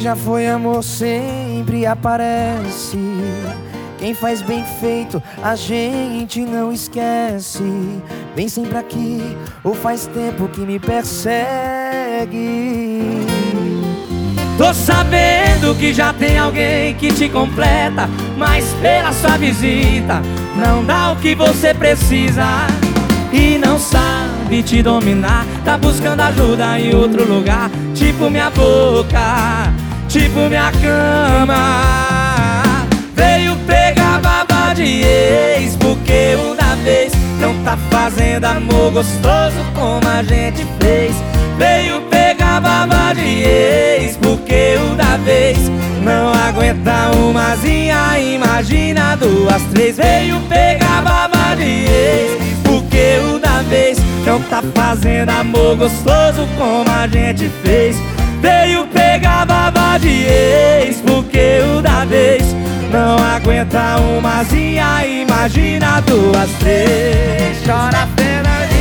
já foi amor sempre aparece. Quem faz bem feito a gente não esquece. Vem sempre aqui ou faz tempo que me persegue. Tô sabendo que já tem alguém que te completa, mas pela sua visita não dá o que você precisa. E não sabe te dominar, tá buscando ajuda em outro lugar. Tipo minha boca, tipo minha cama. Veio pegar baba de ex, porque o da vez não tá fazendo amor gostoso como a gente fez. Veio pegar baba de ex, porque o da vez não aguenta umazinha, imagina duas, três. Veio pegar baba de ex, porque o da vez não tá fazendo amor gostoso como a gente fez. Veio pegar baba de ex, porque o da vez não aguenta umazinha, imagina duas, três. Chora, Fernandinho.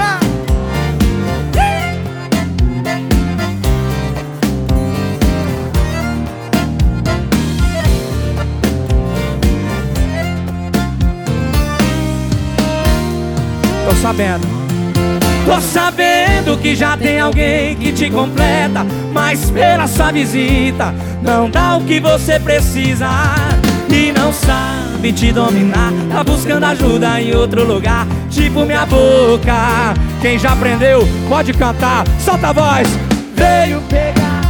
Tô sabendo que já tem alguém que te completa, mas pela sua visita não dá o que você precisa. E não sabe te dominar, tá buscando ajuda em outro lugar. Tipo minha boca, quem já aprendeu pode cantar, solta a voz. Veio pegar,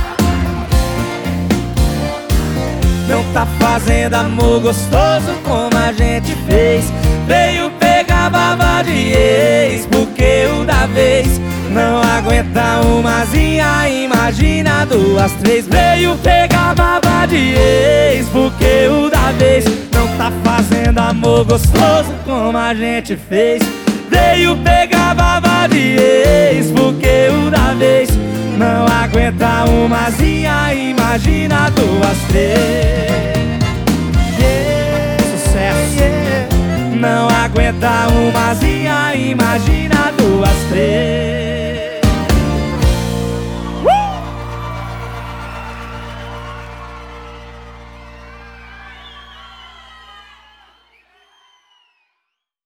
não tá fazendo amor gostoso como a gente fez. Veio pegar baba de ex, porque o da vez não aguenta umazinha, imagina duas, três. Veio pegar baba de ex, porque o da vez não tá fazendo amor gostoso como a gente fez. Veio pegar baba de ex, porque o da vez não aguenta umazinha, imagina duas, três. Sucesso. Não aguenta umazinha, imagina